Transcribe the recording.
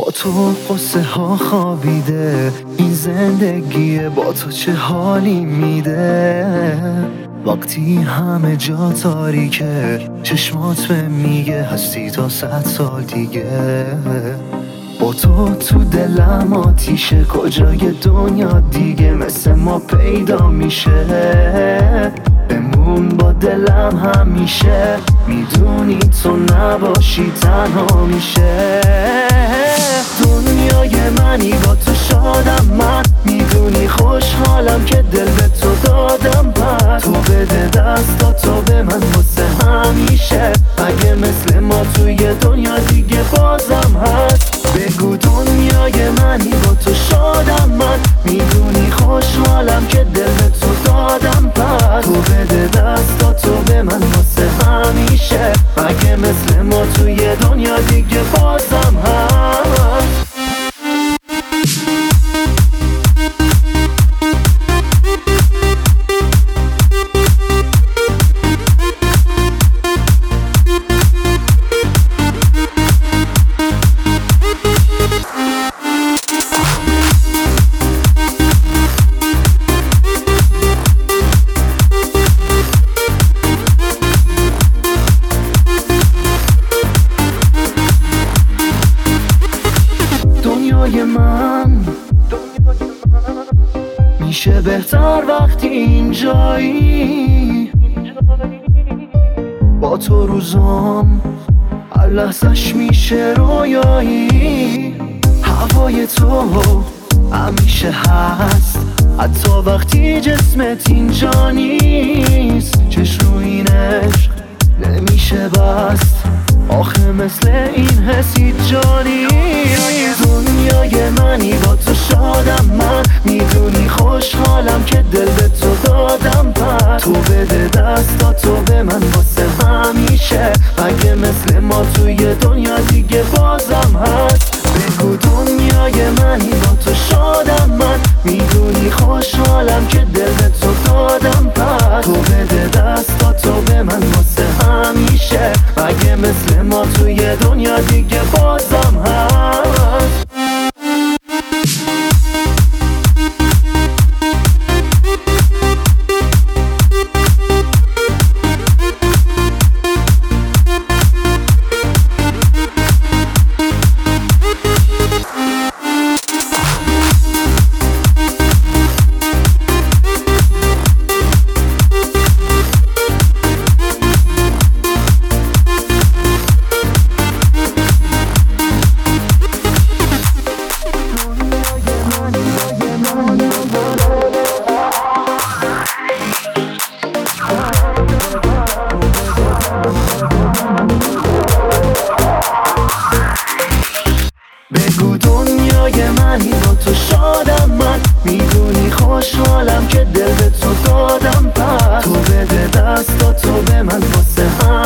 تو قصه ها خوابیده، این زندگیه با تو چه حالی میده. وقتی همه جا تاریکه، چشمات به میگه هستی تا 100 سال دیگه. با تو دلم آتیشه، کجای دنیا دیگه مثل ما پیدا میشه. بمون با دلم همیشه، میدونی تو نباشی تنها میشه. دنیای منی با تو شادم من، میدونی خوشحالم که دل به تو دادم. پس تو بده دستاتو به من واسه همیشه، اگه مثل ما توی دنیا دیگه بازم هست. بگو دنیای منی با تو شادم من، میدونی خوشحالم که دل به تو دادم. پس تو بده دستاتو به من واسه همیشه، اگه مثل ما توی دنیا دیگه بازم هست. من میشه بهتر وقتی اینجایی. با تو روزام هر لحظش میشه رویایی. هوای تو همیشه هست، حتی وقتی جسمت اینجا نیست. چشم رو این عشق نمیشه بست، آخه مثل این حسی جانی. دنیای منی با تو شادم من، میدونی خوشحالم که دل به تو دادم. پس تو بده دستاتو به من واسه همیشه، اگه مثل ما توی دنیا دیگه بازم هست. بگو دنیای منی با تو شادم من، میدونی خوشحالم که دل به تو دادم. پس تو بده دستاتو به من واسه همیشه، اگه مثل ما توی دنیا دیگه بازم هست. بگو دنیای منی با تو شادم من، میدونی خوشحالم که دل به تو دادم. پس تو بده دستاتو به من واسه